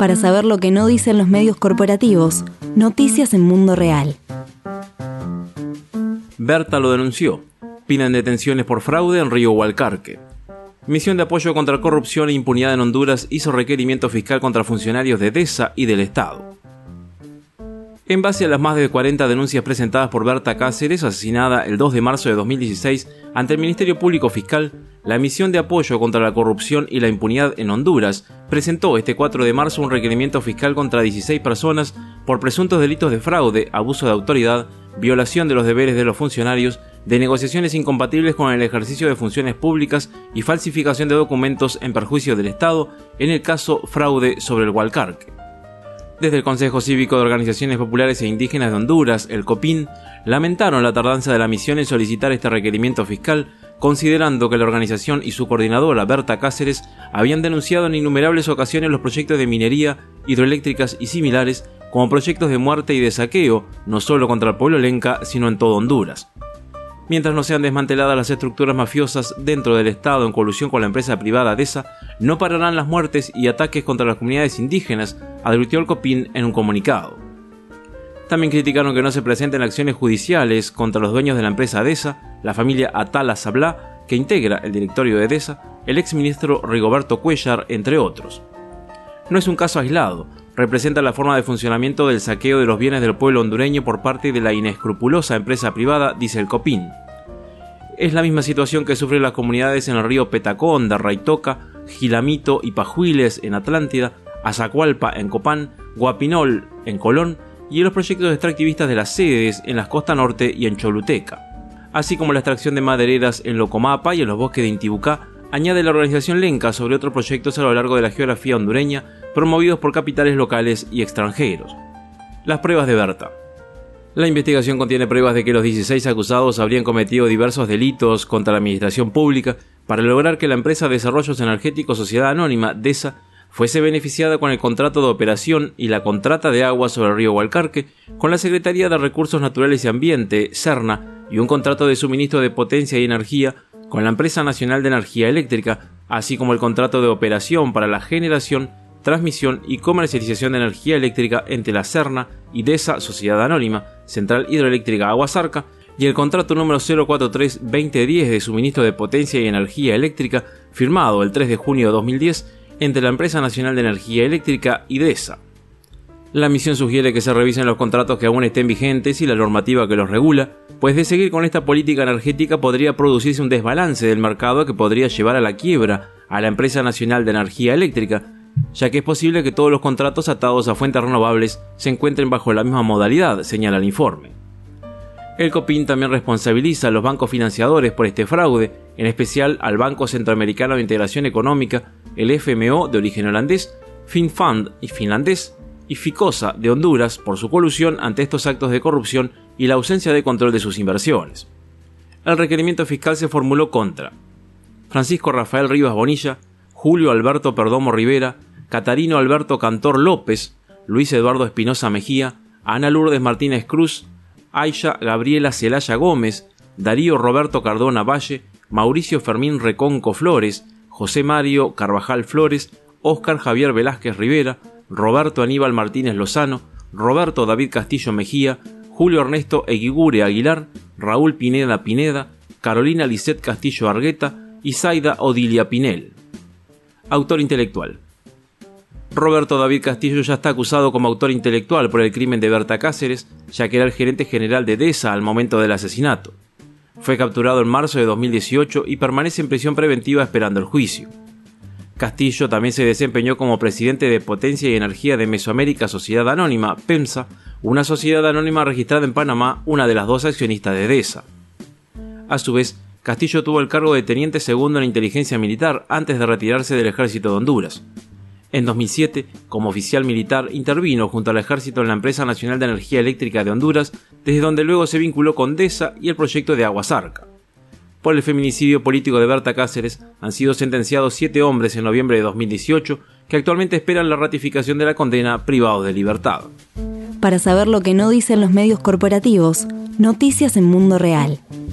Para saber lo que no dicen los medios corporativos, noticias en Mundo Real. Berta lo denunció. Piden detenciones por fraude en Río Hualcarque. Misión de apoyo contra corrupción e impunidad en Honduras hizo requerimiento fiscal contra funcionarios de DESA y del Estado. En base a las más de 40 denuncias presentadas por Berta Cáceres, asesinada el 2 de marzo de 2016, ante el Ministerio Público Fiscal, la Misión de Apoyo contra la Corrupción y la Impunidad en Honduras presentó este 4 de marzo un requerimiento fiscal contra 16 personas por presuntos delitos de fraude, abuso de autoridad, violación de los deberes de los funcionarios, de negociaciones incompatibles con el ejercicio de funciones públicas y falsificación de documentos en perjuicio del Estado en el caso fraude sobre el Hualcarque. Desde el Consejo Cívico de Organizaciones Populares e Indígenas de Honduras, el COPIN, lamentaron la tardanza de la misión en solicitar este requerimiento fiscal, considerando que la organización y su coordinadora, Berta Cáceres, habían denunciado en innumerables ocasiones los proyectos de minería, hidroeléctricas y similares como proyectos de muerte y de saqueo, no solo contra el pueblo lenca, sino en todo Honduras. Mientras no sean desmanteladas las estructuras mafiosas dentro del Estado en colusión con la empresa privada DESA, no pararán las muertes y ataques contra las comunidades indígenas, advirtió el COPIN en un comunicado. También criticaron que no se presenten acciones judiciales contra los dueños de la empresa DESA, la familia Atala Sablá, que integra el directorio de DESA, el exministro Rigoberto Cuéllar, entre otros. No es un caso aislado, representa la forma de funcionamiento del saqueo de los bienes del pueblo hondureño por parte de la inescrupulosa empresa privada, dice el COPIN. Es la misma situación que sufren las comunidades en el río Petaconda, Raitoca, Gilamito y Pajuiles en Atlántida, Azacualpa en Copán, Guapinol en Colón y en los proyectos extractivistas de las sedes en las costas norte y en Choluteca, así como la extracción de madereras en Locomapa y en los bosques de Intibucá, añade la organización Lenca sobre otros proyectos a lo largo de la geografía hondureña promovidos por capitales locales y extranjeros. Las pruebas de Berta. La investigación contiene pruebas de que los 16 acusados habrían cometido diversos delitos contra la administración pública para lograr que la empresa de Desarrollos Energéticos Sociedad Anónima, DESA, fuese beneficiada con el contrato de operación y la contrata de agua sobre el río Hualcarque con la Secretaría de Recursos Naturales y Ambiente, SERNA, y un contrato de suministro de potencia y energía con la Empresa Nacional de Energía Eléctrica, así como el contrato de operación para la generación, transmisión y comercialización de energía eléctrica entre la SERNA y DESA Sociedad Anónima, Central Hidroeléctrica Aguasarca, y el contrato número 043-2010 de suministro de potencia y energía eléctrica, firmado el 3 de junio de 2010 entre la Empresa Nacional de Energía Eléctrica y DESA. La misión sugiere que se revisen los contratos que aún estén vigentes y la normativa que los regula, pues de seguir con esta política energética podría producirse un desbalance del mercado que podría llevar a la quiebra a la Empresa Nacional de Energía Eléctrica, ya que es posible que todos los contratos atados a fuentes renovables se encuentren bajo la misma modalidad, señala el informe. El COPIN también responsabiliza a los bancos financiadores por este fraude, en especial al Banco Centroamericano de Integración Económica, el FMO de origen holandés, FinFund y finlandés, y Ficosa de Honduras por su colusión ante estos actos de corrupción y la ausencia de control de sus inversiones. El requerimiento fiscal se formuló contra Francisco Rafael Rivas Bonilla, Julio Alberto Perdomo Rivera, Catarino Alberto Cantor López, Luis Eduardo Espinosa Mejía, Ana Lourdes Martínez Cruz, Aisha Gabriela Celaya Gómez, Darío Roberto Cardona Valle, Mauricio Fermín Reconco Flores, José Mario Carvajal Flores, Óscar Javier Velázquez Rivera, Roberto Aníbal Martínez Lozano, Roberto David Castillo Mejía, Julio Ernesto Eguigure Aguilar, Raúl Pineda Pineda, Carolina Lisset Castillo Argueta y Zaida Odilia Pinel. Autor intelectual. Roberto David Castillo ya está acusado como autor intelectual por el crimen de Berta Cáceres, ya que era el gerente general de DESA al momento del asesinato. Fue capturado en marzo de 2018 y permanece en prisión preventiva esperando el juicio. Castillo también se desempeñó como presidente de Potencia y Energía de Mesoamérica Sociedad Anónima, PEMSA, una sociedad anónima registrada en Panamá, una de las dos accionistas de DESA. A su vez, Castillo tuvo el cargo de teniente segundo en inteligencia militar antes de retirarse del ejército de Honduras. En 2007, como oficial militar, intervino junto al ejército en la Empresa Nacional de Energía Eléctrica de Honduras, desde donde luego se vinculó con DESA y el proyecto de Aguasarca. Por el feminicidio político de Berta Cáceres han sido sentenciados 7 hombres en noviembre de 2018 que actualmente esperan la ratificación de la condena privados de libertad. Para saber lo que no dicen los medios corporativos, noticias en Mundo Real.